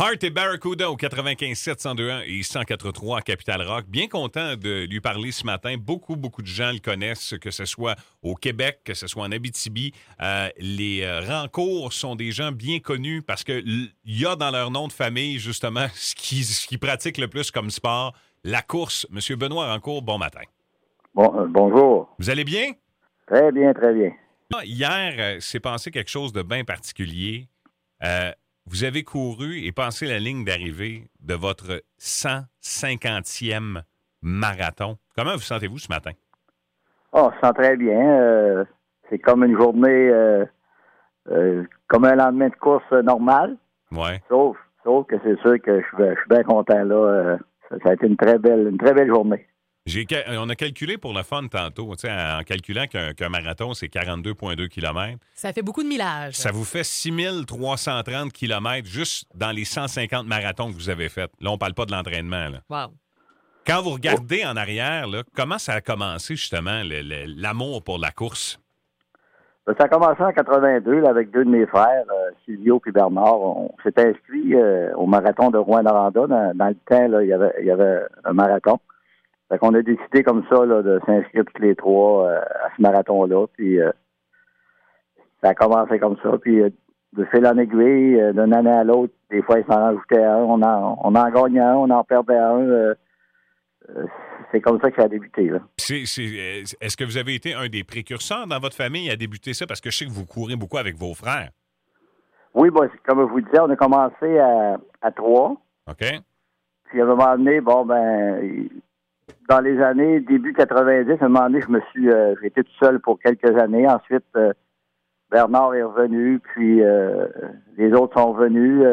Hart et Barracuda au 95.7, 102.1 et 104.3 à Capital Rock. Bien content de lui parler ce matin. Beaucoup de gens le connaissent, que ce soit au Québec, que ce soit en Abitibi. Les Rancourt sont des gens bien connus parce qu'il y a dans leur nom de famille, justement, ce qu'ils pratiquent le plus comme sport, la course. Monsieur Benoît Rancourt, bon matin. Bonjour. Vous allez bien? Très bien, très bien. Hier, s'est passé quelque chose de bien particulier. Vous avez couru et passé la ligne d'arrivée de votre 150e marathon. Comment vous sentez-vous ce matin? On se sent très bien. C'est comme une journée, comme un lendemain de course normal. Ouais. Sauf que c'est sûr que je suis bien content là. Ça a été une très belle journée. On a calculé pour le fun tantôt, en calculant qu'un marathon, c'est 42,2 km. Ça fait beaucoup de millage. Ça vous fait 6330 km juste dans les 150 marathons que vous avez faits. Là, on parle pas de l'entraînement. Là. Wow. Quand vous regardez en arrière, là, comment ça a commencé justement, l'amour pour la course? Ça a commencé en 82 là, avec deux de mes frères, Silvio et Bernard. On s'est inscrits au marathon de Rouyn-Noranda. Dans le temps, là, il y avait un marathon. Fait qu'on a décidé comme ça là, de s'inscrire tous les trois à ce marathon-là. Puis ça a commencé comme ça. Puis de fil en aiguille, d'une année à l'autre, des fois, il s'en rajoutait un. On en gagnait un, on en perdait un. C'est comme ça que ça a débuté. Là. Est-ce que vous avez été un des précurseurs dans votre famille à débuter ça? Parce que je sais que vous courez beaucoup avec vos frères. Oui, comme je vous disais, on a commencé à 3. OK. Puis à un moment donné, dans les années début 90, à un moment donné, j'ai été tout seul pour quelques années. Ensuite, Bernard est revenu, puis les autres sont revenus.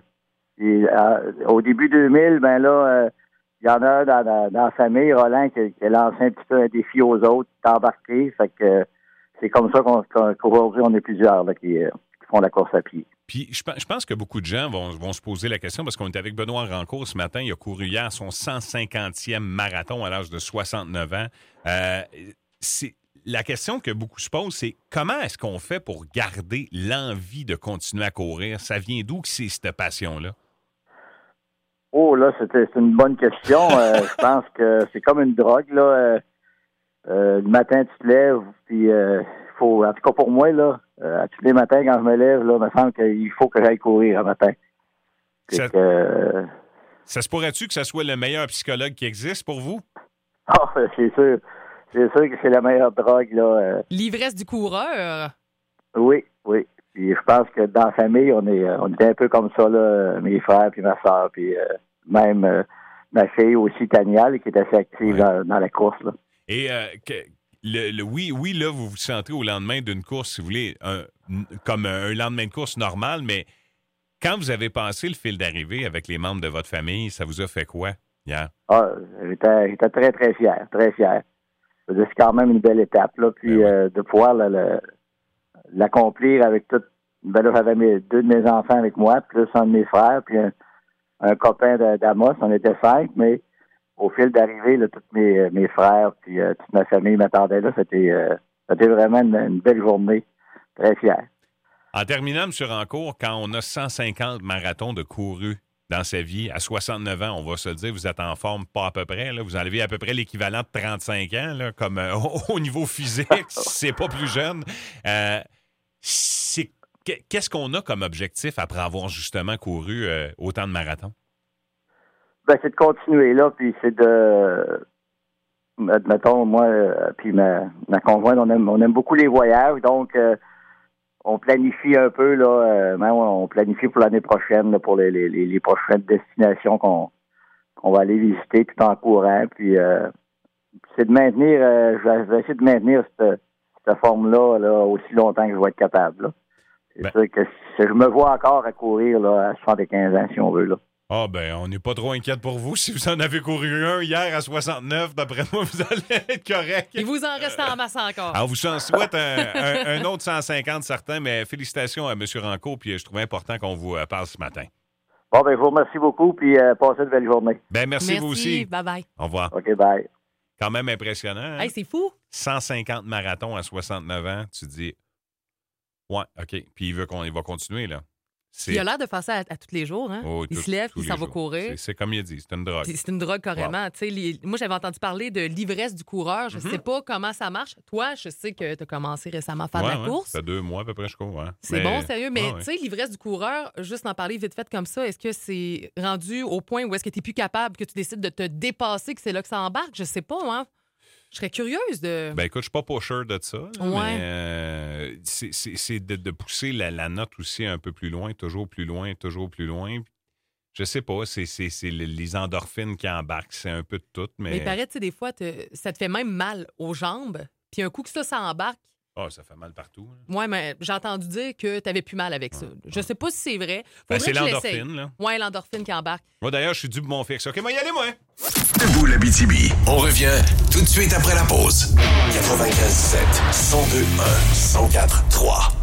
Au début 2000, il y en a un dans la famille, Roland, qui a lancé un petit peu un défi aux autres, d'embarquer. Fait que c'est comme ça qu'aujourd'hui, on est plusieurs là, qui font la course à pied. Puis, je pense que beaucoup de gens vont se poser la question, parce qu'on est avec Benoît Rancourt ce matin. Il a couru hier son 150e marathon à l'âge de 69 ans. La question que beaucoup se posent, c'est comment est-ce qu'on fait pour garder l'envie de continuer à courir? Ça vient d'où que c'est cette passion-là? Oh, là, c'est une bonne question. Je pense que c'est comme une drogue, là. Le matin, tu te lèves, puis faut, en tout cas pour moi, là, tous les matins, quand je me lève, là, il me semble qu'il faut que j'aille courir un matin. Ça se pourrait-tu que ça soit le meilleur psychologue qui existe pour vous? Ah, c'est sûr. C'est sûr que c'est la meilleure drogue, là. L'ivresse du coureur. Oui. Puis je pense que dans la famille, on est un peu comme ça, là, mes frères puis ma soeur, puis même ma fille aussi, Tania, qui est assez active dans la course, là. Et oui, là, vous vous sentez au lendemain d'une course, si vous voulez, comme un lendemain de course normal, mais quand vous avez passé le fil d'arrivée avec les membres de votre famille, ça vous a fait quoi hier? Ah, j'étais très, très fier, très fier. C'est quand même une belle étape, là, puis de pouvoir l'accomplir avec tout. Ben là, j'avais deux de mes enfants avec moi, plus un de mes frères, puis un copain d'Amos, on était 5, mais au fil d'arrivée, là, tous mes frères puis toute ma famille m'attendaient là. C'était vraiment une belle journée. Très fier. En terminant, M. Rancourt, quand on a 150 marathons de courus dans sa vie, à 69 ans, on va se le dire, vous êtes en forme pas à peu près. Là, vous enlevez à peu près l'équivalent de 35 ans, là, comme au niveau physique, c'est pas plus jeune. Qu'est-ce qu'on a comme objectif après avoir justement couru autant de marathons? C'est de continuer là, puis c'est de... Admettons, moi, puis ma conjointe, on aime beaucoup les voyages, donc on planifie un peu, là, même on planifie pour l'année prochaine, là, pour les prochaines destinations qu'on va aller visiter tout en courant, puis c'est de maintenir, je vais essayer de maintenir cette forme-là là, aussi longtemps que je vais être capable, là. C'est sûr que je me vois encore à courir là, à 75 ans, si on veut, là. Ah, on n'est pas trop inquiète pour vous. Si vous en avez couru un hier à 69, d'après moi, vous allez être correct. Il vous en reste en masse encore. Alors, vous en souhaite un autre 150, certains, mais félicitations à M. Rancourt, puis je trouvais important qu'on vous parle ce matin. Bon, je vous remercie beaucoup, puis passez une belle journée. Merci, vous aussi. Bye-bye. Au revoir. OK, bye. Quand même impressionnant. Hein? Hey, c'est fou. 150 marathons à 69 ans, tu te dis, ouais, OK. Puis il va continuer, là. Il a l'air de faire ça à tous les jours. Hein? Oh, il se lève, il s'en va jours. courir. C'est comme il a dit, c'est une drogue. C'est une drogue carrément. Wow. Moi, j'avais entendu parler de l'ivresse du coureur. Je ne sais pas comment ça marche. Toi, je sais que tu as commencé récemment à faire de la course. Ça fait 2 mois à peu près, je cours. C'est bon, sérieux. Mais tu sais, l'ivresse du coureur, juste en parler vite fait comme ça, est-ce que c'est rendu au point où est-ce que tu n'es plus capable, que tu décides de te dépasser, que c'est là que ça embarque? Je sais pas, hein? Je serais curieuse de... Ben écoute, je suis pas pusher de ça, mais c'est de pousser la note aussi un peu plus loin, toujours plus loin, toujours plus loin. Je sais pas, c'est les endorphines qui embarquent, c'est un peu de tout, mais... il paraît, tu sais, des fois, ça te fait même mal aux jambes, puis un coup que ça embarque... Ah, ça fait mal partout. Oui, mais j'ai entendu dire que tu avais plus mal avec ça. Je sais pas si c'est vrai. C'est l'endorphine, là. Oui, l'endorphine qui embarque. Moi, d'ailleurs, je suis dû pour mon fixe. OK, moi, y aller, moi. Debout l'Abitibi. On revient tout de suite après la pause. 95.7, 102.1, 104.3.